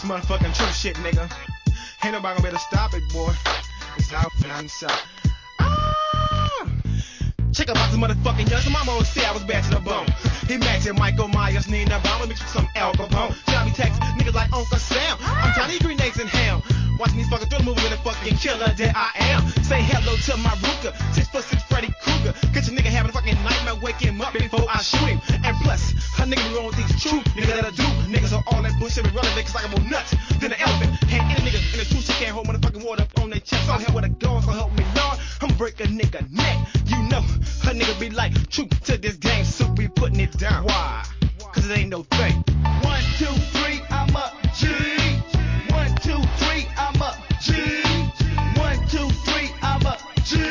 motherfucking true shit, nigga. Ain't nobody gonna be able to stop it, boy. It's out and inside. Check out this motherfucking young. So mama always say I was bad to the bone. He matching Michael Myers, Nina Obama, mixed with some Al Capone. Johnny text niggas like Uncle Sam. I'm Johnny grenades in hell. Watching these fucking thriller movies with a fucking killer that I am. Say hello to my Ruger, 6'6" Freddy Krueger. Get your nigga having a fucking nightmare, wake him up before I shoot him. And plus, her nigga be wrong with these true niggas that'll do. Niggas are all that bullshit be running niggas like I'm more nuts than an elephant. Ain't any niggas in the truth shit can't hold motherfucking water up on their chest. So hell with a gun, so help me Lord, I'm break a nigga neck. You know, her nigga be like true to this game, so we putting it down. Why? Cause it ain't no thing.